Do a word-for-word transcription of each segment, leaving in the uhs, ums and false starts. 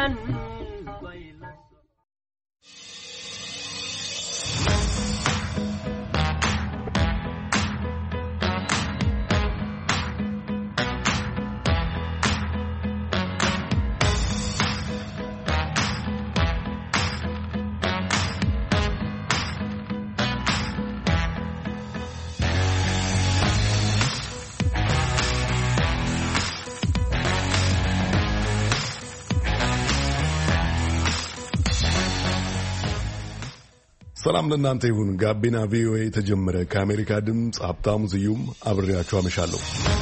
ሰላም ለእናንተ ይሁን። ጋቢና ቪኦኤ ተጀመረ። ከአሜሪካ ድምፅ ሀብታሙ ዝዩም አብሬያችሁ አመሻለሁ።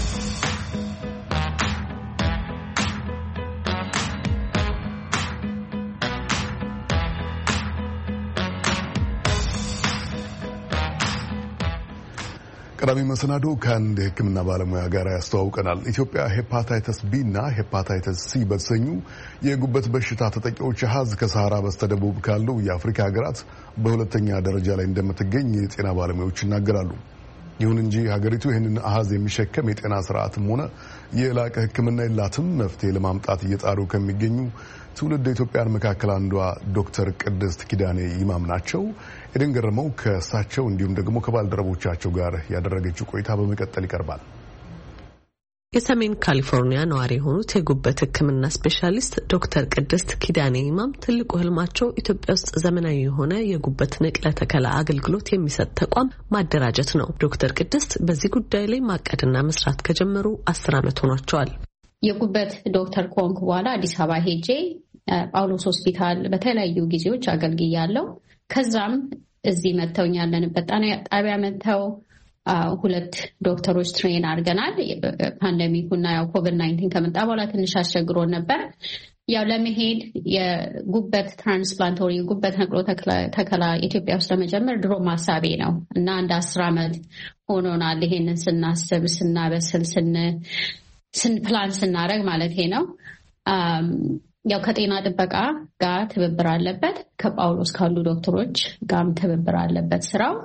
ቀዳሚ መሰናዶ ከአንድ የሕክምና ባለሙያ ጋር ያስተዋውቀናል። ኢትዮጵያ ሄፓታይተስ ቢ እና ሄፓታይተስ ሲ በተሰኙ የጉበት በሽታ ተጠቂዎች አሃዝ ከሰሃራ በስተደቡብ ካሉ የአፍሪካ ሀገራት በሁለተኛ ደረጃ ላይ እንደምትገኝ የጤና ባለሙያዎች ይናገራሉ። ይሁን እንጂ ሀገሪቱ ይህንን አሃዝ የሚሸከም የጤና ስርዓትም ሆነ የላቀ ሕክምና የላትም። መፍትሄ ለማምጣት እየጣሩ ከሚገኙ ትውልድ ኢትዮጵያን መካከል አንዷ ዶክተር ቅድስት ኪዳኔ ይማም ናቸው። ኤደን ገረመው ከእሳቸው እንዲሁም ደግሞ ከባልደረቦቻቸው ጋር ያደረገችው ቆይታ በመቀጠል ይቀርባል። የሰሜን ካሊፎርኒያ ነዋሪ የሆኑት የጉበት ሕክምና ስፔሻሊስት ዶክተር ቅድስት ኪዳኔ ይማም ትልቁ ህልማቸው ኢትዮጵያ ውስጥ ዘመናዊ የሆነ የጉበት ንቅለ ተከላ አገልግሎት የሚሰጥ ተቋም ማደራጀት ነው። ዶክተር ቅድስት በዚህ ጉዳይ ላይ ማቀድና መስራት ከጀመሩ አስር ዓመት ሆኗቸዋል። የጉበት ዶክተር ኮንክ በኋላ አዲስ አበባ ሄጄ ጳውሎስ ሆስፒታል በተለያዩ ጊዜዎች አገልግያለሁ። ከዛም እዚህ መተው ያለንበት ጣቢያ መተው ሁለት ዶክተሮች ትሬን አድርገናል። ፓንደሚኩና ያው ኮቪድ ናይንቲን ከመጣ በኋላ ትንሽ አስቸግሮን ነበር። ያው ለመሄድ የጉበት ትራንስፕላንት ወይ የጉበት ነቅሎ ተከላ ኢትዮጵያ ውስጥ ለመጀመር ድሮ ማሳቤ ነው እና አንድ አስር ዓመት ሆኖናል። ይሄንን ስናስብ ስናበስል ስን ስን ፕላን ስናደርግ ማለት ነው። ያው ከጤና ጥበቃ ጋር ትብብር አለበት፣ ከጳውሎስ ካሉ ዶክተሮች ጋርም ትብብር አለበት ስራው።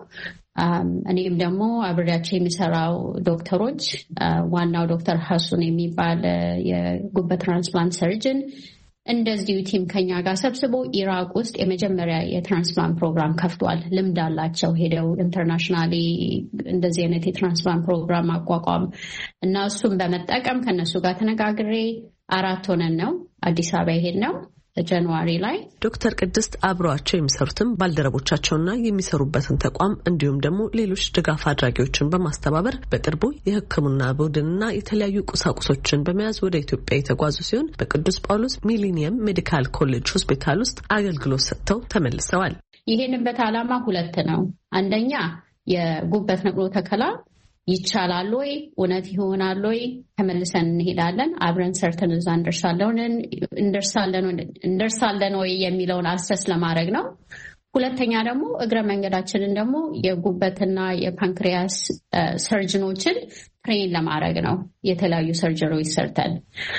እኔም ደግሞ አብሬያቸው የሚሰራው ዶክተሮች ዋናው ዶክተር ሐሱን የሚባል የጉበት ትራንስፕላንት ሰርጅን እንደዚሁ ቲም ከኛ ጋር ሰብስቦ ኢራቅ ውስጥ የመጀመሪያ የትራንስፕላንት ፕሮግራም ከፍቷል። ልምድ አላቸው። ሄደው ኢንተርናሽናሊ እንደዚህ አይነት የትራንስፕላንት ፕሮግራም አቋቋም እና እሱም በመጠቀም ከነሱ ጋር ተነጋግሬ አራት ሆነን ነው አዲስ አበባ ይሄድ ነው ጃንዋሪ ላይ። ዶክተር ቅድስት አብረዋቸው የሚሰሩትም ባልደረቦቻቸውና የሚሰሩበትን ተቋም እንዲሁም ደግሞ ሌሎች ድጋፍ አድራጊዎችን በማስተባበር በቅርቡ የሕክምና ቡድንና የተለያዩ ቁሳቁሶችን በመያዝ ወደ ኢትዮጵያ የተጓዙ ሲሆን በቅዱስ ጳውሎስ ሚሊኒየም ሜዲካል ኮሌጅ ሆስፒታል ውስጥ አገልግሎት ሰጥተው ተመልሰዋል። ይሄንበት ዓላማ ሁለት ነው። አንደኛ የጉበት ነቅሎ ተከላ ይቻላል ወይ? እውነት ይሆናል ወይ? ተመልሰን እንሄዳለን። አብረን ሰርተን እዛ እንደርሳለን እንደርሳለን እንደርሳለን ወይ የሚለውን አሰስ ለማድረግ ነው። ሁለተኛ ደግሞ እግረ መንገዳችንን ደግሞ የጉበትና የፓንክሪያስ ሰርጅኖችን ትሬን ለማድረግ ነው። የተለያዩ ሰርጀሪዎች ሰርተን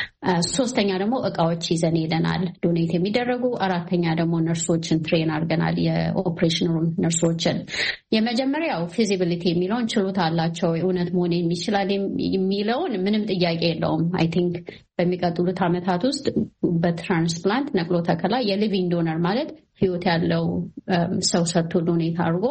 ሶስተኛ ደግሞ እቃዎች ይዘን ሄደናል ዶኔት የሚደረጉ። አራተኛ ደግሞ ነርሶችን ትሬን አድርገናል፣ የኦፕሬሽን ሩም ነርሶችን። የመጀመሪያው ፊዚቢሊቲ የሚለውን ችሎታ አላቸው እውነት መሆን የሚችላል የሚለውን ምንም ጥያቄ የለውም። አይ ቲንክ በሚቀጥሉት ዓመታት ውስጥ በትራንስፕላንት ነቅሎ ተከላ የሊቪንግ ዶነር ማለት ህይወት ያለው ሰው ሰጥቶ ዶኔት አድርጎ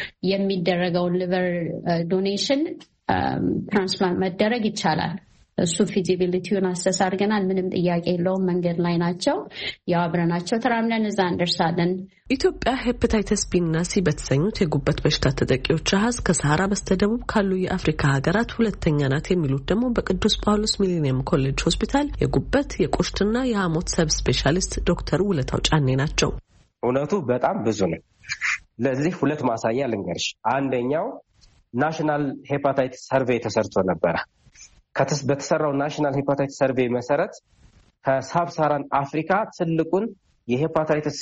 የሚደረገውን ሊቨር ዶኔሽን ትራንስፕላንት መደረግ ይቻላል። እሱ ፊዚቢሊቲውን አሰስ አድርገናል። ምንም ጥያቄ የለውም። መንገድ ላይ ናቸው። ያው አብረናቸው ተራምደን እዛ እንደርሳለን። ኢትዮጵያ ሄፓታይተስ ቢ እና ሲ በተሰኙት የጉበት በሽታ ተጠቂዎች አሃዝ ከሰሃራ በስተደቡብ ካሉ የአፍሪካ ሀገራት ሁለተኛ ናት የሚሉት ደግሞ በቅዱስ ጳውሎስ ሚሊኒየም ኮሌጅ ሆስፒታል የጉበት የቆሽትና የሐሞት ሰብ ስፔሻሊስት ዶክተር ውለታው ጫኔ ናቸው። እውነቱ በጣም ብዙ ነው። ለዚህ ሁለት ማሳያ ልንገርሽ። አንደኛው ናሽናል ሄፓታይቲስ ሰርቬይ ተሰርቶ ነበረ። ከተስ በተሰራው ናሽናል ሄፓታይቲስ ሰርቬይ መሰረት ከሳብሳራን አፍሪካ ትልቁን የሄፓታይቲስ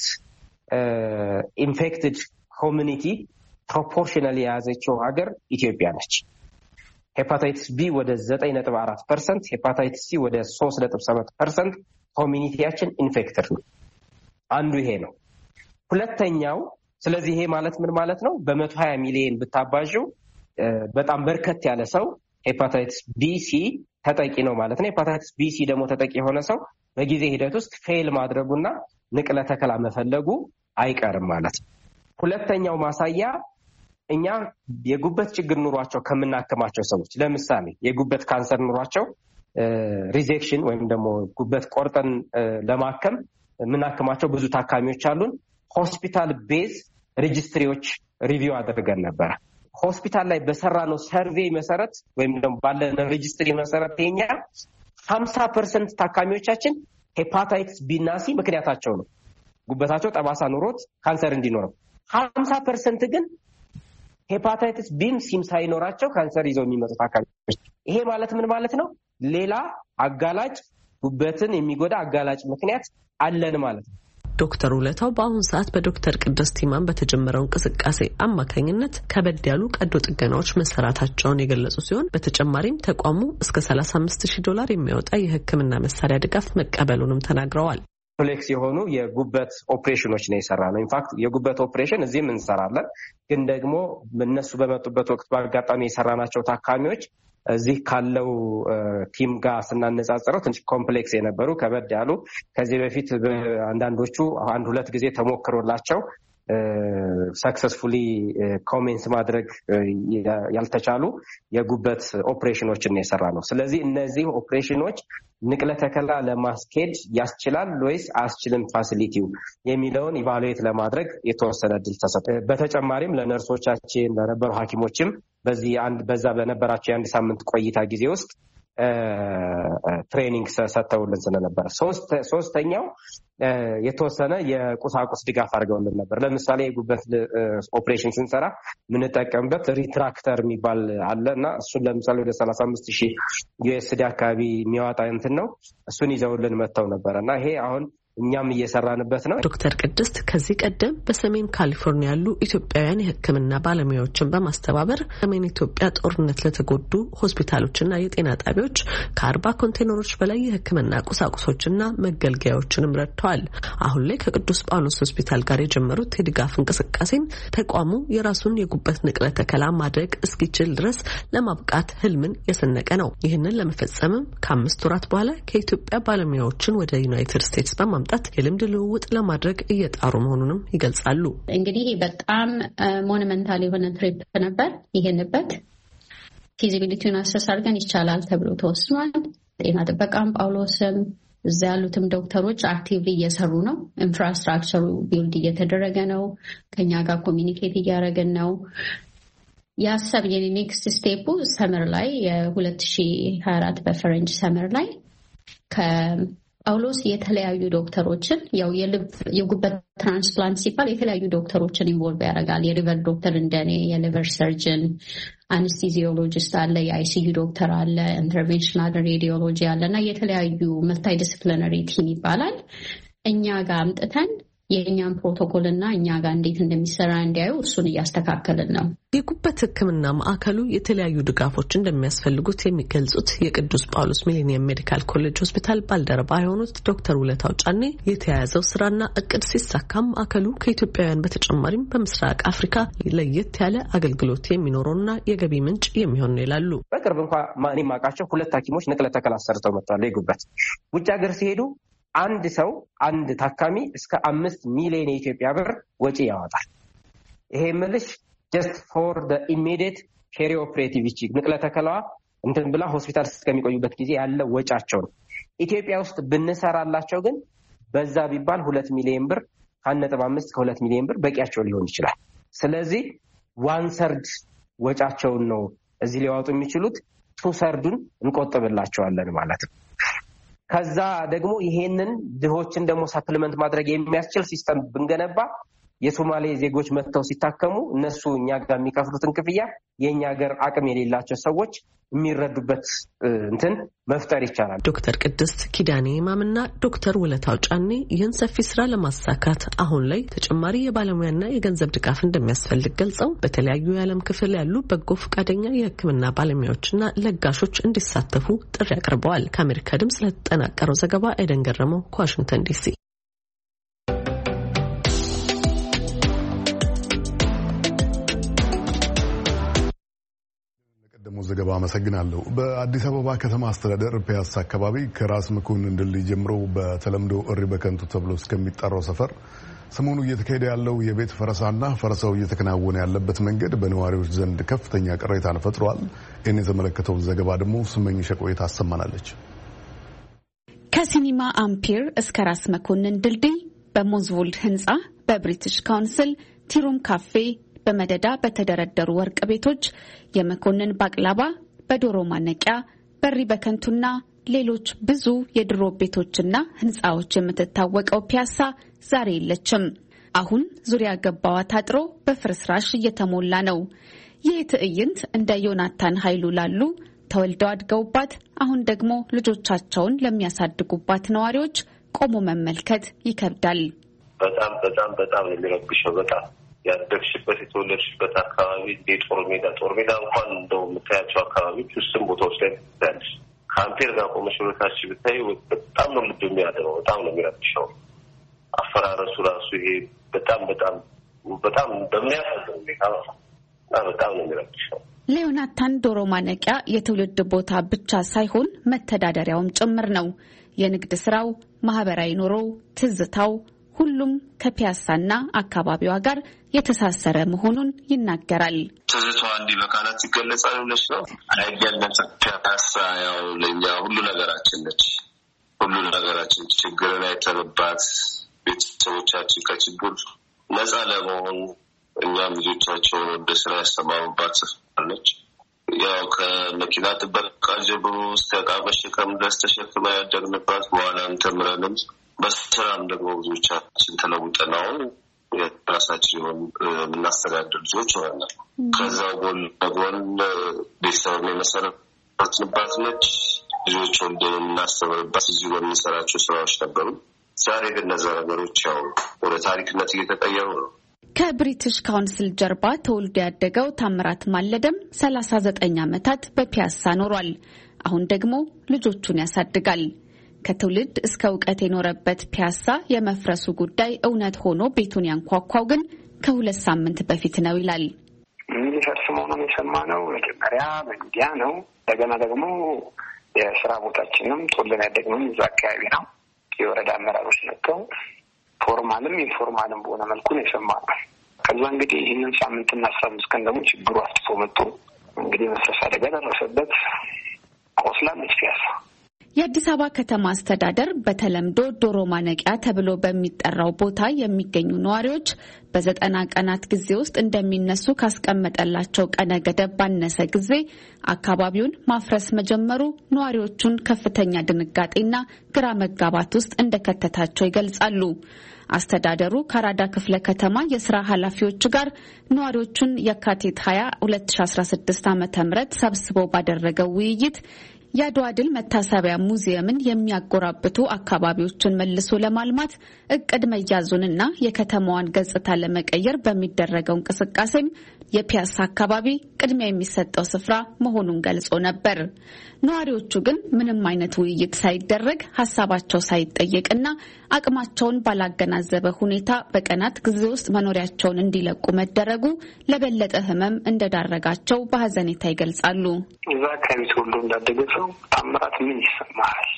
ኢንፌክትድ ኮሚኒቲ ፕሮፖርሽናሊ የያዘችው ሀገር ኢትዮጵያ ነች። ሄፓታይቲስ ቢ ወደ ዘጠኝ ነጥብ አራት ፐርሰንት፣ ሄፓታይቲስ ሲ ወደ ሶስት ነጥብ ሰባት ፐርሰንት ኮሚኒቲያችን ኢንፌክትድ ነው። አንዱ ይሄ ነው። ሁለተኛው ስለዚህ ይሄ ማለት ምን ማለት ነው? በመቶ ሀያ ሚሊዮን ብታባዥው በጣም በርከት ያለ ሰው ሄፓታይቲስ ቢ ሲ ተጠቂ ነው ማለት ነው። ሄፓታይቲስ ቢ ሲ ደግሞ ተጠቂ የሆነ ሰው በጊዜ ሂደት ውስጥ ፌል ማድረጉና ንቅለ ተከላ መፈለጉ አይቀርም ማለት ነው። ሁለተኛው ማሳያ እኛ የጉበት ችግር ኑሯቸው ከምናከማቸው ሰዎች ለምሳሌ የጉበት ካንሰር ኑሯቸው ሪዜክሽን ወይም ደግሞ ጉበት ቆርጠን ለማከም ምናከማቸው ብዙ ታካሚዎች አሉን። ሆስፒታል ቤዝ ሬጂስትሪዎች ሪቪው አድርገን ነበር። ሆስፒታል ላይ በሰራነው ሰርቬይ መሰረት ወይም ደግሞ ባለን ሬጂስትሪ መሰረት የኛ ሀምሳ ፐርሰንት ታካሚዎቻችን ሄፓታይቲስ ቢ እና ሲ ምክንያታቸው ነው ጉበታቸው ጠባሳ ኑሮት ካንሰር እንዲኖረው፣ ሀምሳ ፐርሰንት ግን ሄፓታይቲስ ቢም ሲም ሳይኖራቸው ካንሰር ይዘው የሚመጡ ታካሚዎች። ይሄ ማለት ምን ማለት ነው? ሌላ አጋላጭ ጉበትን የሚጎዳ አጋላጭ ምክንያት አለን ማለት ነው። ዶክተር ውለታው በአሁን ሰዓት በዶክተር ቅድስት ይማም በተጀመረው እንቅስቃሴ አማካኝነት ከበድ ያሉ ቀዶ ጥገናዎች መሰራታቸውን የገለጹ ሲሆን በተጨማሪም ተቋሙ እስከ ሰላሳ አምስት ሺህ ዶላር የሚያወጣ የሕክምና መሳሪያ ድጋፍ መቀበሉንም ተናግረዋል። ኮምፕሌክስ የሆኑ የጉበት ኦፕሬሽኖች ነው የሰራ ነው። ኢንፋክት የጉበት ኦፕሬሽን እዚህም እንሰራለን፣ ግን ደግሞ እነሱ በመጡበት ወቅት በአጋጣሚ የሰራናቸው ታካሚዎች እዚህ ካለው ቲም ጋር ስናነጻጽረው ትንሽ ኮምፕሌክስ የነበሩ ከበድ ያሉ ከዚህ በፊት አንዳንዶቹ አንድ ሁለት ጊዜ ተሞክሮላቸው ሰክሰስፉሊ ኮሜንስ ማድረግ ያልተቻሉ የጉበት ኦፕሬሽኖችን ነው የሰራ ነው። ስለዚህ እነዚህ ኦፕሬሽኖች ንቅለ ተከላ ለማስኬድ ያስችላል ወይስ አያስችልም ፋሲሊቲው የሚለውን ኢቫሉዌት ለማድረግ የተወሰነ እድል ተሰጠ። በተጨማሪም ለነርሶቻችን ለነበሩ ሐኪሞችም በዚህ አንድ በዛ በነበራቸው የአንድ ሳምንት ቆይታ ጊዜ ውስጥ ትሬኒንግ ሰጥተውልን ስለነበረ፣ ሶስት ሶስተኛው የተወሰነ የቁሳቁስ ድጋፍ አድርገውልን ነበር። ለምሳሌ የጉበት ኦፕሬሽን ስንሰራ የምንጠቀምበት ሪትራክተር የሚባል አለ እና እሱን ለምሳሌ ወደ ሰላሳ አምስት ሺህ ዩኤስዲ አካባቢ የሚያወጣ እንትን ነው። እሱን ይዘውልን መጥተው ነበረ እና ይሄ አሁን እኛም እየሰራንበት ነው። ዶክተር ቅድስት ከዚህ ቀደም በሰሜን ካሊፎርኒያ ያሉ ኢትዮጵያውያን የሕክምና ባለሙያዎችን በማስተባበር ሰሜን ኢትዮጵያ ጦርነት ለተጎዱ ሆስፒታሎችና የጤና ጣቢያዎች ከአርባ ኮንቴነሮች በላይ የሕክምና ቁሳቁሶችና መገልገያዎችንም ረድተዋል። አሁን ላይ ከቅዱስ ጳውሎስ ሆስፒታል ጋር የጀመሩት የድጋፍ እንቅስቃሴን ተቋሙ የራሱን የጉበት ንቅለ ተከላ ማድረግ እስኪችል ድረስ ለማብቃት ህልምን የሰነቀ ነው። ይህንን ለመፈጸምም ከአምስት ወራት በኋላ ከኢትዮጵያ ባለሙያዎችን ወደ ዩናይትድ ስቴትስ በማምጣት የልምድ ልውውጥ ለማድረግ እየጣሩ መሆኑንም ይገልጻሉ። እንግዲህ በጣም ሞኑመንታል የሆነ ትሪፕ ነበር። ይሄንበት ፊዚቢሊቲውን አሰሳርገን ይቻላል ተብሎ ተወስኗል። ጤና ጥበቃም ጳውሎስም እዛ ያሉትም ዶክተሮች አክቲቭሊ እየሰሩ ነው። ኢንፍራስትራክቸሩ ቢልድ እየተደረገ ነው። ከኛ ጋር ኮሚኒኬት እያደረግን ነው። ያሰብ የኔክስት ስቴፑ ሰመር ላይ የሁለት ሺህ ሀያ አራት በፈረንጅ ሰመር ላይ ጳውሎስ የተለያዩ ዶክተሮችን ያው የልብ የጉበት ትራንስፕላንት ሲባል የተለያዩ ዶክተሮችን ኢንቮልቭ ያደርጋል። የሊቨር ዶክተር እንደኔ፣ የሊቨር ሰርጅን፣ አንስቴዚዮሎጂስት አለ፣ የአይሲዩ ዶክተር አለ፣ ኢንተርቬንሽናል ሬዲዮሎጂ አለ እና የተለያዩ መልታይ ዲስፕሊነሪ ቲም ይባላል። እኛ ጋር አምጥተን የእኛም ፕሮቶኮል እና እኛ ጋር እንዴት እንደሚሰራ እንዲያዩ እሱን እያስተካከልን ነው። የጉበት ሕክምና ማዕከሉ የተለያዩ ድጋፎች እንደሚያስፈልጉት የሚገልጹት የቅዱስ ጳውሎስ ሚሊኒየም ሜዲካል ኮሌጅ ሆስፒታል ባልደረባ የሆኑት ዶክተር ውለታው ጫኔ የተያያዘው ስራና እቅድ ሲሳካም ማዕከሉ ከኢትዮጵያውያን በተጨማሪም በምስራቅ አፍሪካ ለየት ያለ አገልግሎት የሚኖረውና የገቢ ምንጭ የሚሆን ነው ይላሉ። በቅርብ እንኳ እኔ የማውቃቸው ሁለት ሐኪሞች ንቅለ ተከላ ሰርተው መጥተዋል። የጉበት ውጭ ሀገር ሲሄዱ አንድ ሰው አንድ ታካሚ እስከ አምስት ሚሊዮን የኢትዮጵያ ብር ወጪ ያወጣል። ይሄ ምልሽ ጀስት ፎር ደ ኢሚዲየት ፔሪ ኦፕሬቲቭ ይቺ ንቅለ ተከላዋ እንትን ብላ ሆስፒታል እስከሚቆዩበት ጊዜ ያለ ወጫቸው ነው። ኢትዮጵያ ውስጥ ብንሰራላቸው ግን በዛ ቢባል ሁለት ሚሊዮን ብር አንድ ነጥብ አምስት ከሁለት ሚሊዮን ብር በቂያቸው ሊሆን ይችላል። ስለዚህ ዋን ሰርድ ወጫቸውን ነው እዚህ ሊያወጡ የሚችሉት፣ ቱ ሰርዱን እንቆጥብላቸዋለን ማለት ነው። ከዛ ደግሞ ይሄንን ድሆችን ደግሞ ሰፕሊመንት ማድረግ የሚያስችል ሲስተም ብንገነባ የሶማሌ ዜጎች መጥተው ሲታከሙ እነሱ እኛ ጋር የሚከፍሉትን ክፍያ የኛ ሀገር አቅም የሌላቸው ሰዎች የሚረዱበት እንትን መፍጠር ይቻላል። ዶክተር ቅድስት ኪዳኔ ይማምና ዶክተር ውለታው ጫኔ ይህን ሰፊ ስራ ለማሳካት አሁን ላይ ተጨማሪ የባለሙያና የገንዘብ ድጋፍ እንደሚያስፈልግ ገልጸው በተለያዩ የዓለም ክፍል ያሉ በጎ ፈቃደኛ የሕክምና ባለሙያዎችና ለጋሾች እንዲሳተፉ ጥሪ አቅርበዋል። ከአሜሪካ ድምጽ ለተጠናቀረው ዘገባ ኤደን ገረመው ከዋሽንግተን ዲሲ። ደግሞ ዘገባ አመሰግናለሁ። በአዲስ አበባ ከተማ አስተዳደር ፒያሳ አካባቢ ከራስ መኮንን ድልድይ ጀምሮ በተለምዶ እሪ በከንቱ ተብሎ እስከሚጠራው ሰፈር ሰሞኑ እየተካሄደ ያለው የቤት ፈረሳና ፈረሳው እየተከናወነ ያለበት መንገድ በነዋሪዎች ዘንድ ከፍተኛ ቅሬታን ፈጥሯል። ይህን የተመለከተውን ዘገባ ደግሞ ስመኝሽ ቆይታ አሰማናለች። ከሲኒማ አምፒር እስከ ራስ መኮንን ድልድይ በሞዝቮልድ ህንፃ፣ በብሪቲሽ ካውንስል፣ ቲሩም ካፌ፣ በመደዳ በተደረደሩ ወርቅ ቤቶች፣ የመኮንን ባቅላባ፣ በዶሮ ማነቂያ፣ በሪ በከንቱና ሌሎች ብዙ የድሮ ቤቶችና ህንፃዎች የምትታወቀው ፒያሳ ዛሬ የለችም። አሁን ዙሪያ ገባዋ ታጥሮ በፍርስራሽ እየተሞላ ነው። ይህ ትዕይንት እንደ ዮናታን ኃይሉ ላሉ ተወልደው አድገውባት አሁን ደግሞ ልጆቻቸውን ለሚያሳድጉባት ነዋሪዎች ቆሞ መመልከት ይከብዳል። በጣም በጣም በጣም የሚረብሸው በጣም ያደግሽበት የተወለድሽበት አካባቢ እንደ ጦር ሜዳ ጦር ሜዳ እንኳን እንደው የምታያቸው አካባቢዎች ውስን ቦታዎች ላይ ትያለሽ። ከአምፔር ጋር ቆመሽ ወደታች ብታይ በጣም ነው ልብ የሚያደረው። በጣም ነው የሚረብሸው አፈራረሱ ራሱ ይሄ በጣም በጣም በጣም በሚያሳዝን ሁኔታ በጣም ነው የሚረብሸው። ለዮናታን ዶሮ ማነቂያ የትውልድ ቦታ ብቻ ሳይሆን መተዳደሪያውም ጭምር ነው። የንግድ ስራው፣ ማህበራዊ ኑሮው፣ ትዝታው ሁሉም ከፒያሳና አካባቢዋ ጋር የተሳሰረ መሆኑን ይናገራል። ትዝታዋ እንዲህ በቃላት ይገለጻል ብለሽ ነው? አይገለም። ፒያሳ ያው ለኛ ሁሉ ነገራችን ነች። ሁሉ ነገራችን ችግርን አይተንባት ቤተሰቦቻችን ከችግር ነፃ ለመሆን እኛም ልጆቻቸውን ወደ ስራ ያሰማሩባት ስፍራ ነች። ያው ከመኪና ጥበቃ ጀምሮ እስከ ዕቃ መሸከም ድረስ ተሸክመን ያደግንባት በኋላም ተምረንም በስራም ደግሞ ብዙዎቻችን ተለውጠን አሁን የራሳችን የሆኑ የምናስተዳድር ልጆች ሆነናል። ከዛው ጎን ለጎን ቤተሰብ የመሰረትንባት ነች። ልጆች ወልደን የምናስተምርባት እዚሁ በምንሰራቸው ስራዎች ነበሩ። ዛሬ ግን እነዛ ነገሮች ያው ወደ ታሪክነት እየተቀየሩ ነው። ከብሪቲሽ ካውንስል ጀርባ ተወልዶ ያደገው ታምራት ማለደም ሰላሳ ዘጠኝ ዓመታት በፒያሳ ኖሯል። አሁን ደግሞ ልጆቹን ያሳድጋል። ከትውልድ እስከ እውቀት የኖረበት ፒያሳ የመፍረሱ ጉዳይ እውነት ሆኖ ቤቱን ያንኳኳው ግን ከሁለት ሳምንት በፊት ነው ይላል። የሚፈርስ መሆኑን የሰማነው መጀመሪያ በሚዲያ ነው። እንደገና ደግሞ የስራ ቦታችንም ጦልን ያደግነው እዛ አካባቢ ነው። የወረዳ አመራሮች መጥተው ፎርማልም ኢንፎርማልም በሆነ መልኩ ነው የሰማነው። ከዛ እንግዲህ ይህንን ሳምንትና አስራ አምስት ቀን ደግሞ ችግሩ አስጥፎ መጥቶ እንግዲህ መፍረስ አደጋ ደረሰበት። ቆስላለች ፒያሳ። የአዲስ አበባ ከተማ አስተዳደር በተለምዶ ዶሮ ማነቂያ ተብሎ በሚጠራው ቦታ የሚገኙ ነዋሪዎች በዘጠና ቀናት ጊዜ ውስጥ እንደሚነሱ ካስቀመጠላቸው ቀነ ገደብ ባነሰ ጊዜ አካባቢውን ማፍረስ መጀመሩ ነዋሪዎቹን ከፍተኛ ድንጋጤና ግራ መጋባት ውስጥ እንደከተታቸው ይገልጻሉ። አስተዳደሩ ከአራዳ ክፍለ ከተማ የስራ ኃላፊዎች ጋር ነዋሪዎቹን የካቲት ሀያ ሁለት ሺ አስራ ስድስት ዓመተ ምህረት ሰብስቦ ባደረገው ውይይት የአድዋ ድል መታሰቢያ ሙዚየምን የሚያጎራብቱ አካባቢዎችን መልሶ ለማልማት እቅድ መያዙንና የከተማዋን ገጽታ ለመቀየር በሚደረገው እንቅስቃሴም የፒያሳ አካባቢ ቅድሚያ የሚሰጠው ስፍራ መሆኑን ገልጾ ነበር። ነዋሪዎቹ ግን ምንም አይነት ውይይት ሳይደረግ ሀሳባቸው ሳይጠየቅና አቅማቸውን ባላገናዘበ ሁኔታ በቀናት ጊዜ ውስጥ መኖሪያቸውን እንዲለቁ መደረጉ ለበለጠ ሕመም እንደዳረጋቸው በሀዘኔታ ይገልጻሉ። እዛ አካባቢ ተወልዶ እንዳደገ ሰው ታምራት ምን ይሰማሃል?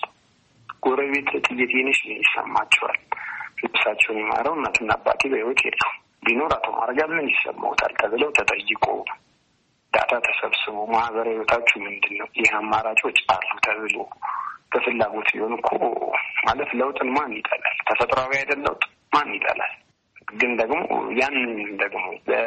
ጎረቤት ጥይት የኔሽ ምን ይሰማቸዋል? ልብሳቸውን የማረው እናትና አባቴ በህይወት የሉ ቢኖር አቶ ማረጋ ምን ይሰማውታል ተብለው ተጠይቆ ዳታ ተሰብስቦ ማህበራዊ ህይወታችሁ ምንድን ነው? ይህ አማራጮች አሉ ተብሎ በፍላጎት ሲሆን እኮ ማለት ለውጥን ማን ይጠላል? ተፈጥሯዊ አይደል ለውጥ ማን ይጠላል? ግን ደግሞ ያንን ደግሞ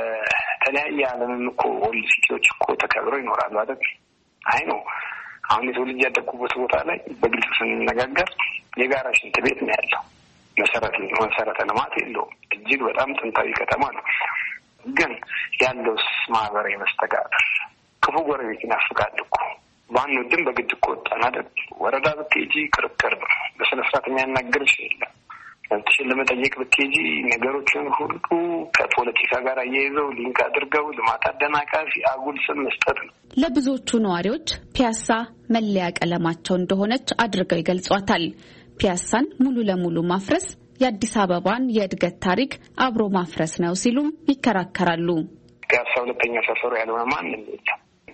በተለያየ ዓለምም እኮ ወልድ ሲቲዎች እኮ ተከብረው ይኖራሉ አይደል? አይ ነው አሁን የሰው ልጅ ያደጉበት ቦታ ላይ በግልጽ ስንነጋገር የጋራ ሽንት ቤት ነው ያለው። መሰረተ መሰረተ ልማት የለውም። እጅግ በጣም ጥንታዊ ከተማ ነው። ግን ያለውስ ማህበራዊ መስተጋብር ክፉ ጎረቤት ይናፍቃል እኮ። ባንወድም በግድ እኮ ወጣን አይደል? ወረዳ ብትሄጂ ክርክር ነው። በስነ ስርዓት የሚያናግርሽ የለም። መብትሽን ለመጠየቅ ብትሄጂ ነገሮችን ሁሉ ከፖለቲካ ጋር አያይዘው ሊንክ አድርገው ልማት አደናቃፊ አጉል ስም መስጠት ነው። ለብዙዎቹ ነዋሪዎች ፒያሳ መለያ ቀለማቸው እንደሆነች አድርገው ይገልጿታል። ፒያሳን ሙሉ ለሙሉ ማፍረስ የአዲስ አበባን የእድገት ታሪክ አብሮ ማፍረስ ነው ሲሉም ይከራከራሉ። ፒያሳ ሁለተኛ ሰፈሩ ያልሆነ ማንም የለም።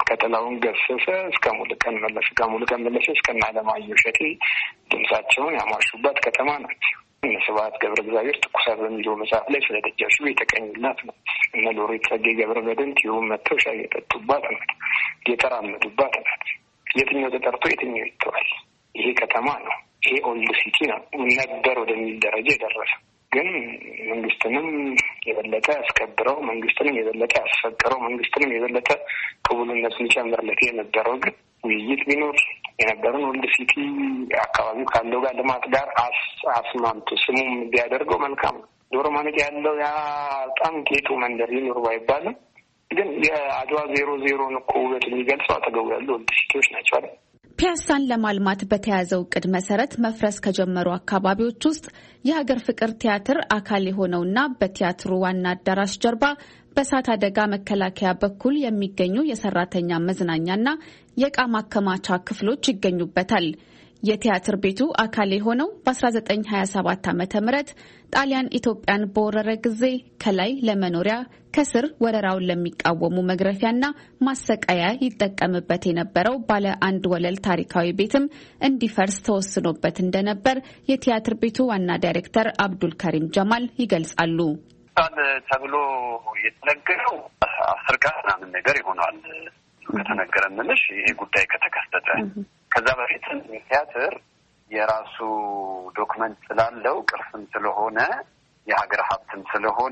ከጥላሁን ገሰሰ እስከ ሙሉቀን መለሰ ከሙሉቀን መለሰ እስከ አለማየሁ እሸቴ ድምጻቸውን ያሟሹባት ከተማ ናት። እነ ስብሐት ገብረ እግዚአብሔር ትኩሳት በሚለው መጽሐፍ ላይ ስለ ደጃሹ የተቀኙላት ናት። እነ ሎሬት ጸጋዬ ገብረ መድኅን ቲዩብ መጥተው ሻይ የጠጡባት ናት፣ የተራመዱባት ናት። የትኛው ተጠርቶ የትኛው ይተዋል? ይሄ ከተማ ነው። ይሄ ኦልድ ሲቲ ነው ነበር ወደሚል ደረጃ የደረሰ ግን መንግስትንም የበለጠ ያስከብረው፣ መንግስትንም የበለጠ ያስፈቅረው፣ መንግስትንም የበለጠ ቅቡልነት ሊጨምርለት የነበረው ግን ውይይት ቢኖር የነበረን ኦልድ ሲቲ አካባቢው ካለው ጋር ልማት ጋር አስማምቶ ስሙም ቢያደርገው መልካም ነው። ዶሮ ማነቂያ ያለው ያ በጣም ጌጡ መንደር ይኖር ባይባልም ግን የአድዋ ዜሮ ዜሮን እኮ ውበት የሚገልጸው አጠገቡ ያሉ ኦልድ ሲቲዎች ናቸው አይደል? ፒያሳን ለማልማት በተያዘው እቅድ መሰረት መፍረስ ከጀመሩ አካባቢዎች ውስጥ የሀገር ፍቅር ቲያትር አካል የሆነውና በቲያትሩ ዋና አዳራሽ ጀርባ በእሳት አደጋ መከላከያ በኩል የሚገኙ የሰራተኛ መዝናኛና የዕቃ ማከማቻ ክፍሎች ይገኙበታል። የቲያትር ቤቱ አካል የሆነው በአስራ ዘጠኝ ሀያ ሰባት ዓመተ ምህረት ጣሊያን ኢትዮጵያን በወረረ ጊዜ ከላይ ለመኖሪያ ከስር ወረራውን ለሚቃወሙ መግረፊያና ማሰቃያ ይጠቀምበት የነበረው ባለ አንድ ወለል ታሪካዊ ቤትም እንዲፈርስ ተወስኖበት እንደነበር የቲያትር ቤቱ ዋና ዳይሬክተር አብዱል ከሪም ጀማል ይገልጻሉ። ተብሎ የተነገረው አስር ቀን ምናምን ነገር ይሆናል ከተነገረ ምንሽ ይሄ ጉዳይ ከተከሰተ ከዛ በፊት ቲያትር የራሱ ዶክመንት ስላለው ቅርስም ስለሆነ የሀገር ሀብትም ስለሆነ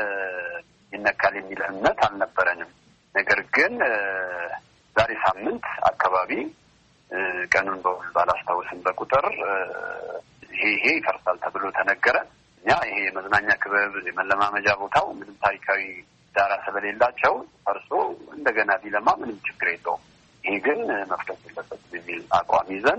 ይነካል የሚል እምነት አልነበረንም። ነገር ግን ዛሬ ሳምንት አካባቢ ቀኑን በውል ባላስታውስም በቁጥር ይሄ ይሄ ይፈርሳል ተብሎ ተነገረ። እኛ ይሄ የመዝናኛ ክበብ የመለማመጃ ቦታው ምንም ታሪካዊ ዳራ ስለሌላቸው ፈርሶ እንደገና ቢለማ ምንም ችግር የለውም። ይሄ ግን መፍረስ የለበትም የሚል አቋም ይዘን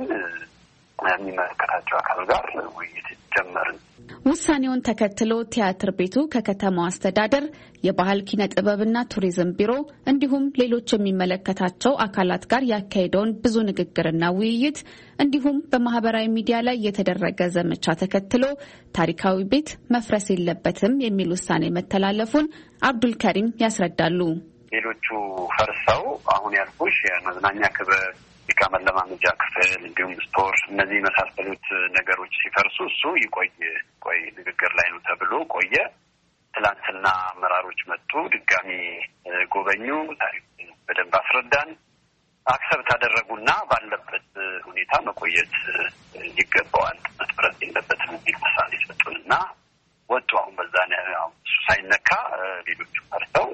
የሚመለከታቸው አካል ጋር ውይይት ጀመርን። ውሳኔውን ተከትሎ ቲያትር ቤቱ ከከተማው አስተዳደር፣ የባህል ኪነ ጥበብና ቱሪዝም ቢሮ እንዲሁም ሌሎች የሚመለከታቸው አካላት ጋር ያካሄደውን ብዙ ንግግርና ውይይት እንዲሁም በማህበራዊ ሚዲያ ላይ የተደረገ ዘመቻ ተከትሎ ታሪካዊ ቤት መፍረስ የለበትም የሚል ውሳኔ መተላለፉን አብዱል ከሪም ያስረዳሉ። ሌሎቹ ፈርሰው አሁን ያልኩሽ የመዝናኛ ክበብ፣ የዕቃ መለማመጃ ክፍል እንዲሁም ስቶር እነዚህ የመሳሰሉት ነገሮች ሲፈርሱ እሱ ይቆይ ቆይ ንግግር ላይ ነው ተብሎ ቆየ። ትላንትና አመራሮች መጡ፣ ድጋሚ ጎበኙ፣ ታሪክ በደንብ አስረዳን፣ አክሰብት አደረጉና ባለበት ሁኔታ መቆየት ይገባዋል፣ መፍረስ የለበትም የሚል ውሳኔ ሰጡንና ወጡ። አሁን በዛ ነው ሳይነካ ሌሎቹ ፈርሰው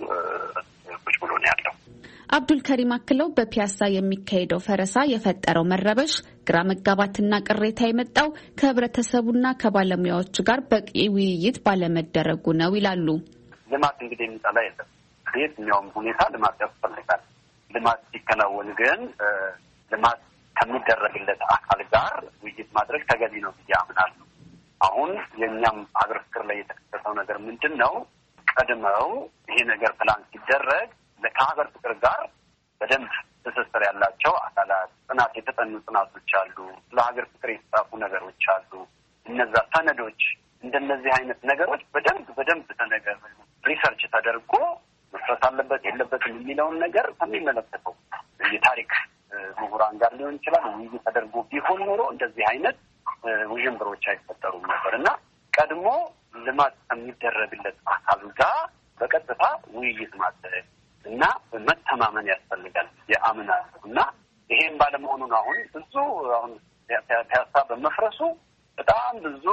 ቁጭ ብሎ ነው ያለው። አብዱል ከሪም አክለው በፒያሳ የሚካሄደው ፈረሳ የፈጠረው መረበሽ፣ ግራ መጋባትና ቅሬታ የመጣው ከህብረተሰቡና ከባለሙያዎች ጋር በቂ ውይይት ባለመደረጉ ነው ይላሉ። ልማት እንግዲህ የሚጠላ የለም። በየትኛውም ሁኔታ ልማት ያስፈልጋል። ልማት ሲከናወን ግን ልማት ከሚደረግለት አካል ጋር ውይይት ማድረግ ተገቢ ነው ብዬ አምናለሁ። አሁን የእኛም ሀገር ፍቅር ላይ የተከሰተው ነገር ምንድን ነው? ቀድመው ይሄ ነገር ፕላን ሲደረግ ከሀገር ፍቅር ጋር በደንብ ትስስር ያላቸው አካላት ጥናት የተጠኑ ጥናቶች አሉ። ስለ ሀገር ፍቅር የተጻፉ ነገሮች አሉ። እነዛ ሰነዶች እንደነዚህ አይነት ነገሮች በደንብ በደንብ ተነገር ሪሰርች ተደርጎ መፍረስ አለበት የለበትም የሚለውን ነገር ከሚመለከተው የታሪክ ምሁራን ጋር ሊሆን ይችላል ውይይት ተደርጎ ቢሆን ኖሮ እንደዚህ አይነት ውዥንብሮች አይፈጠሩም ነበር እና ቀድሞ ልማት ከሚደረግለት አካል ጋር በቀጥታ ውይይት ማድረግ እና መተማመን ያስፈልጋል የአምናለሁ እና ይሄን ባለመሆኑ ነው አሁን ብዙ አሁን ፒያሳ በመፍረሱ በጣም ብዙ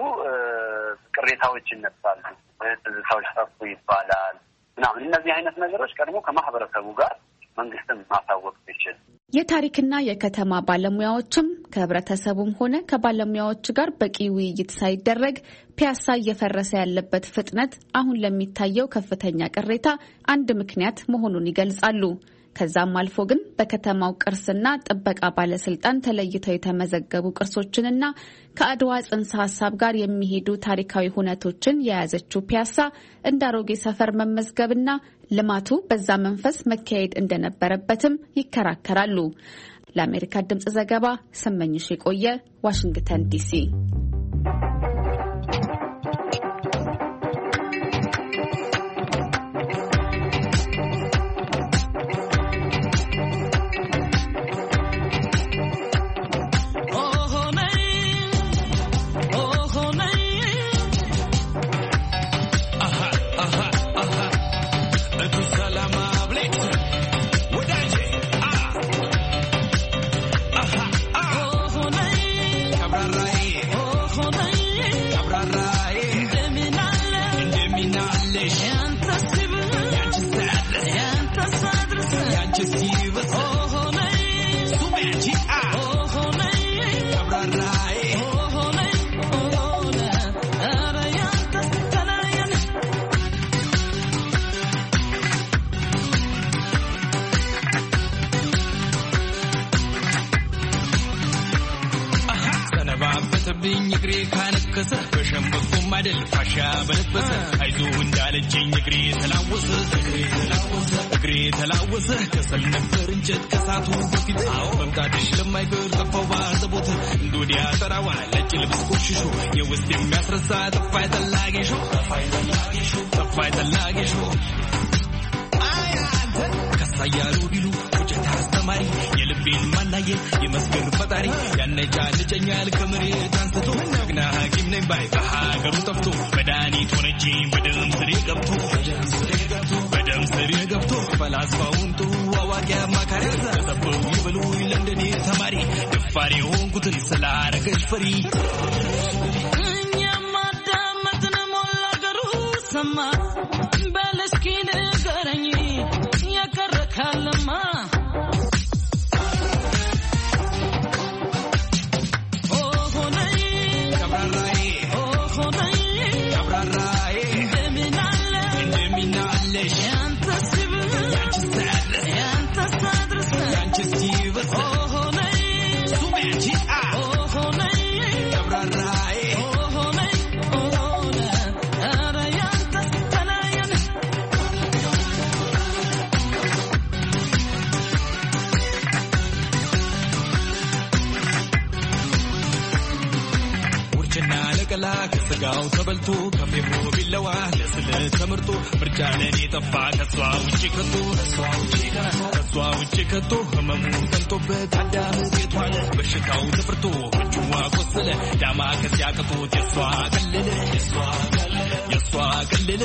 ቅሬታዎች ይነሳሉ። ትዝታዎች ጠፉ ይባላል እና እነዚህ አይነት ነገሮች ቀድሞ ከማህበረሰቡ ጋር መንግስትን ማሳወቅ ይችላል። የታሪክና የከተማ ባለሙያዎችም ከህብረተሰቡም ሆነ ከባለሙያዎች ጋር በቂ ውይይት ሳይደረግ ፒያሳ እየፈረሰ ያለበት ፍጥነት አሁን ለሚታየው ከፍተኛ ቅሬታ አንድ ምክንያት መሆኑን ይገልጻሉ። ከዛም አልፎ ግን በከተማው ቅርስና ጥበቃ ባለስልጣን ተለይተው የተመዘገቡ ቅርሶችንና ከአድዋ ጽንሰ ሀሳብ ጋር የሚሄዱ ታሪካዊ ሁነቶችን የያዘችው ፒያሳ እንደ አሮጌ ሰፈር መመዝገብና ልማቱ በዛ መንፈስ መካሄድ እንደነበረበትም ይከራከራሉ። ለአሜሪካ ድምጽ ዘገባ ስመኝሽ የቆየ ዋሽንግተን ዲሲ። نجري كانت كسر بشم بكم عدل فشا بلبس عايزو ندال نجري تلاوس نجري تلاوس كسل نفر انجد كساتو بفيت بمتادش لما يقر طفو بارزبوت دنيا تراوى لجل بسكوششو يوستي مسرسا طفاي تلاقي شو طفاي تلاقي شو كسايارو بيلو وجهت استماري يلبين منايل يمسكر فتاري يانجال جنيال كمري تانستو نغنا حكيم ني باي بحاجر طفتو بداني تونجي بدم سري غبتو بدم سري غبتو فلاسفاون تو واواقيا ماكاري تسبو يبلو لندني تماري دفاري هونكوتن سلاركش فري نيما دامتنا مولا غرو سما بلسكين غرني يا كركالما سقاو تبلتو كميمو باللوا لسل تمرتو برجالني طفا كسوا وجكتو كسوا وجكتو هممو تنتو بتعدام بيتوال بشكاو تفرتو جوا قصل داما كسياقتو يسوا قلل يسوا قلل يسوا قلل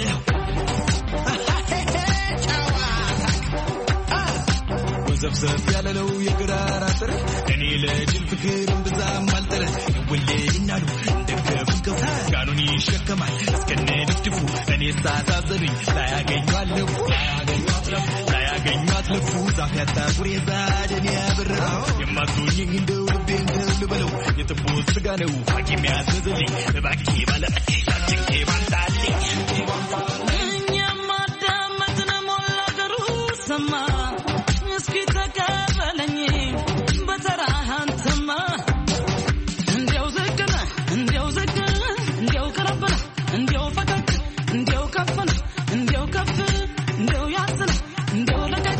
وزفزف يالو يقرار عطر اني لجل فكر بزام مالتر واللي ينالو قانوني شكمال اسكني نفتفو اني ساتازري لا ياغنيو لفو لا ياغنيو لفو لا ياغنيو لفو زافيتا قريزا دنيا برا يماتوني እንደው ልቤን ልበለው የተቦስ ጋነው ሐኪም ያዘዘልኝ ባቂ ባለቀቂ ታጭቄ ባንታልኝ እኛማ ዳመጥነ ሞላ ገሩ ሰማ እስኪ ተቀበለኝ በተራህ አንተማ እንዴው ዘገነ እንዴው ዘገነ እንዴው ቀረበነ እንዴው ፈቀቅ እንዴው ከፈነ እንዴው ከፍ እንዴው ያዘነ እንዴው ለቀቅ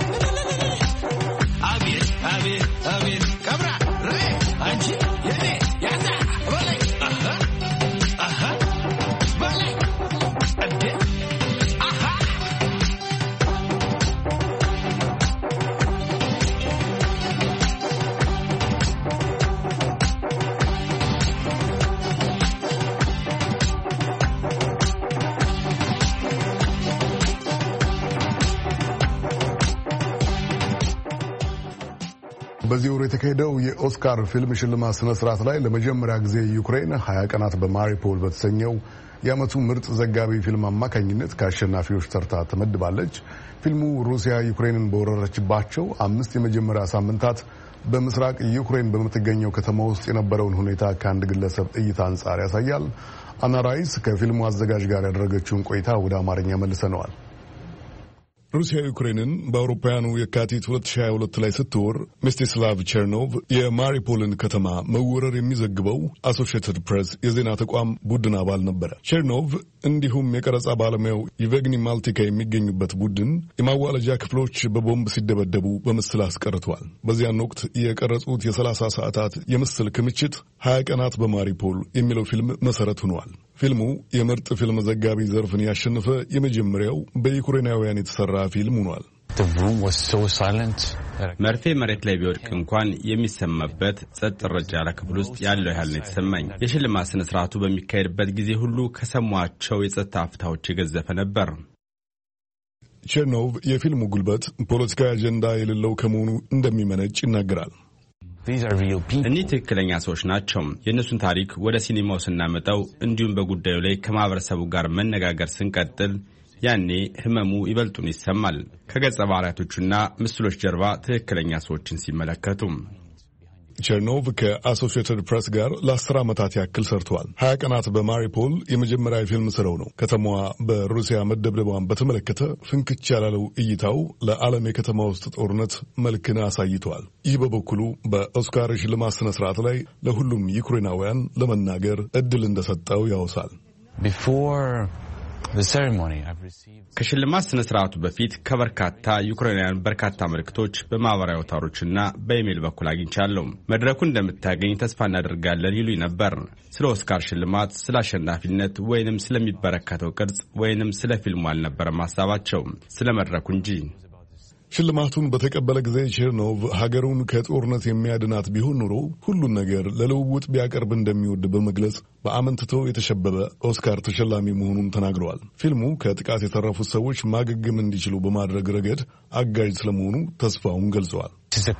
አቤት አቤት አቤት ቀብራ ሬ አንቺ የኔ ያዛ በላይ አሃ አሃ በላይ አዴ አሃ በዚህ ወር የተካሄደው የኦስካር ፊልም ሽልማት ስነ ስርዓት ላይ ለመጀመሪያ ጊዜ ዩክሬን ሀያ ቀናት በማሪፖል በተሰኘው የዓመቱ ምርጥ ዘጋቢ ፊልም አማካኝነት ከአሸናፊዎች ተርታ ተመድባለች። ፊልሙ ሩሲያ ዩክሬንን በወረረችባቸው አምስት የመጀመሪያ ሳምንታት በምስራቅ ዩክሬን በምትገኘው ከተማ ውስጥ የነበረውን ሁኔታ ከአንድ ግለሰብ እይታ አንጻር ያሳያል። አና ራይስ ከፊልሙ አዘጋጅ ጋር ያደረገችውን ቆይታ ወደ አማርኛ መልሰነዋል። ሩሲያ ዩክሬንን በአውሮፓውያኑ የካቲት ሁለት ሺህ ሃያ ሁለት ላይ ስትወር ሚስቲስላቭ ቸርኖቭ የማሪፖልን ከተማ መወረር የሚዘግበው አሶሺየትድ ፕሬስ የዜና ተቋም ቡድን አባል ነበረ። ቸርኖቭ እንዲሁም የቀረጻ ባለሙያው ኢቬግኒ ማልቲካ የሚገኙበት ቡድን የማዋለጃ ክፍሎች በቦምብ ሲደበደቡ በምስል አስቀርተዋል። በዚያን ወቅት የቀረጹት የሰላሳ ሰዓታት የምስል ክምችት ሀያ ቀናት በማሪፖል የሚለው ፊልም መሰረት ሆኗል። ፊልሙ የምርጥ ፊልም ዘጋቢ ዘርፍን ያሸነፈ የመጀመሪያው በዩክሬናውያን የተሰራ ፊልም ሆኗል። መርፌ መሬት ላይ ቢወድቅ እንኳን የሚሰማበት ጸጥ ረጭ ያለ ክፍል ውስጥ ያለው ያህል ነው የተሰማኝ። የሽልማት ስነ ስርዓቱ በሚካሄድበት ጊዜ ሁሉ ከሰሟቸው የጸጥታ አፍታዎች የገዘፈ ነበር። ቸርኖቭ የፊልሙ ጉልበት ፖለቲካዊ አጀንዳ የሌለው ከመሆኑ እንደሚመነጭ ይናገራል። እኒህ ትክክለኛ ሰዎች ናቸው። የእነሱን ታሪክ ወደ ሲኒማው ስናመጣው እንዲሁም በጉዳዩ ላይ ከማህበረሰቡ ጋር መነጋገር ስንቀጥል ያኔ ህመሙ ይበልጡን ይሰማል። ከገጸ ባህሪያቶቹና ምስሎች ጀርባ ትክክለኛ ሰዎችን ሲመለከቱ ቸርኖቭ ከአሶሺየትድ ፕሬስ ጋር ለአስር ዓመታት ያክል ሰርተዋል። ሀያ ቀናት በማሪፖል የመጀመሪያ የፊልም ስራው ነው። ከተማዋ በሩሲያ መደብደቧን በተመለከተ ፍንክች ያላለው እይታው ለዓለም የከተማ ውስጥ ጦርነት መልክን አሳይተዋል። ይህ በበኩሉ በኦስካር ሽልማት ስነ ስርዓት ላይ ለሁሉም ዩክሬናውያን ለመናገር እድል እንደሰጠው ያወሳል። ከሽልማት ስነ ስርዓቱ በፊት ከበርካታ ዩክሬናውያን በርካታ መልእክቶች በማህበራዊ አውታሮችና በኢሜይል በኩል አግኝቻለሁ። መድረኩን እንደምታገኝ ተስፋ እናደርጋለን ይሉኝ ነበር። ስለ ኦስካር ሽልማት፣ ስለ አሸናፊነት ወይንም ስለሚበረከተው ቅርጽ ወይንም ስለ ፊልሙ አልነበረም ሀሳባቸው፣ ስለ መድረኩ እንጂ። ሽልማቱን በተቀበለ ጊዜ ቸርኖቭ ሀገሩን ከጦርነት የሚያድናት ቢሆን ኖሮ ሁሉን ነገር ለልውውጥ ቢያቀርብ እንደሚወድ በመግለጽ በአመንትቶ የተሸበበ ኦስካር ተሸላሚ መሆኑን ተናግረዋል። ፊልሙ ከጥቃት የተረፉት ሰዎች ማገገም እንዲችሉ በማድረግ ረገድ አጋዥ ስለመሆኑ ተስፋውን ገልጸዋል።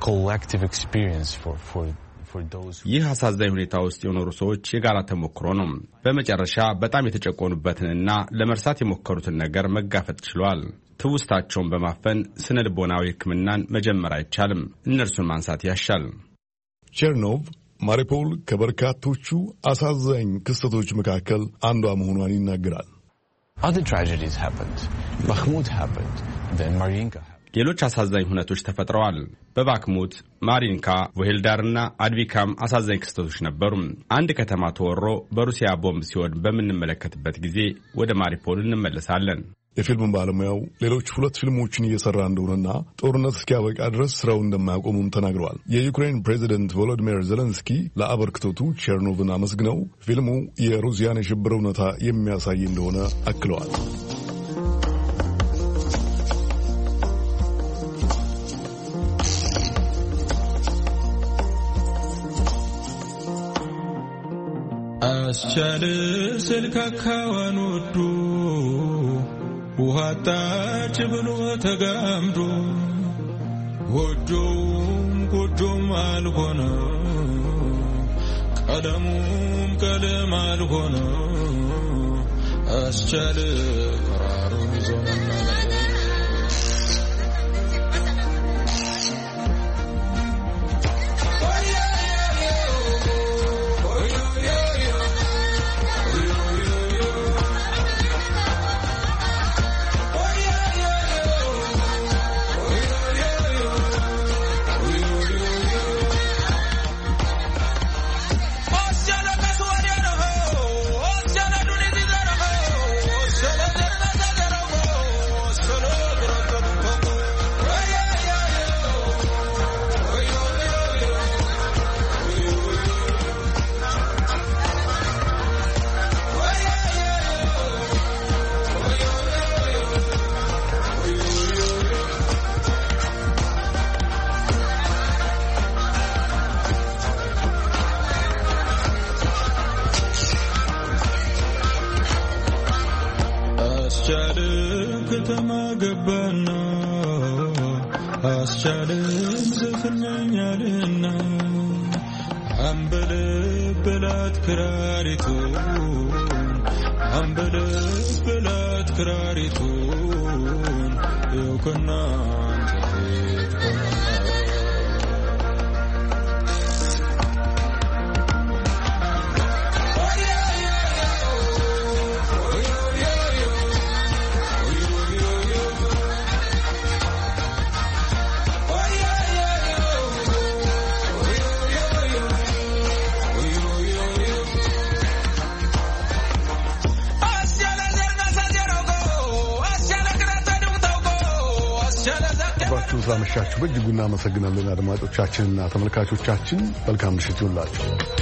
ይህ አሳዛኝ ሁኔታ ውስጥ የኖሩ ሰዎች የጋራ ተሞክሮ ነው። በመጨረሻ በጣም የተጨቆኑበትንና ለመርሳት የሞከሩትን ነገር መጋፈጥ ችለዋል። ትውስታቸውን በማፈን ስነ ልቦናዊ ሕክምናን መጀመር አይቻልም፣ እነርሱን ማንሳት ያሻል። ቸርኖቭ ማሪፖል ከበርካቶቹ አሳዛኝ ክስተቶች መካከል አንዷ መሆኗን ይናገራል። ሌሎች አሳዛኝ ሁነቶች ተፈጥረዋል። በባክሙት፣ ማሪንካ፣ ቮሄልዳርና አድቪካም አሳዛኝ ክስተቶች ነበሩ። አንድ ከተማ ተወሮ በሩሲያ ቦምብ ሲወድም በምንመለከትበት ጊዜ ወደ ማሪፖል እንመለሳለን። የፊልም ባለሙያው ሌሎች ሁለት ፊልሞችን እየሰራ እንደሆነና ጦርነት እስኪያበቃ ድረስ ስራው እንደማያቆሙም ተናግረዋል። የዩክሬን ፕሬዚደንት ቮሎዲሚር ዜሌንስኪ ለአበርክቶቱ ቸርኖቭን አመስግነው ፊልሙ የሩሲያን የሽብር እውነታ የሚያሳይ እንደሆነ አክለዋል። አስቻለ ስልካካዋን ወዶ ውሃጣች ብሎ ተጋምዶ ጎጆም ጎጆም አልሆነ ቀለሙም ቀለም አልሆነ አስቻለ ቀራሩን ይዞ መናገር ከተማ ገባና አስቻለም ዘፍነኛልና አንበለበላት ክራሪቱን አንበለበላት ክራሪቱን የውክና አንተፊት ቆመና ስላመሻችሁ በእጅጉ እናመሰግናለን። አድማጮቻችንና ተመልካቾቻችን መልካም ምሽት ይሁንላችሁ።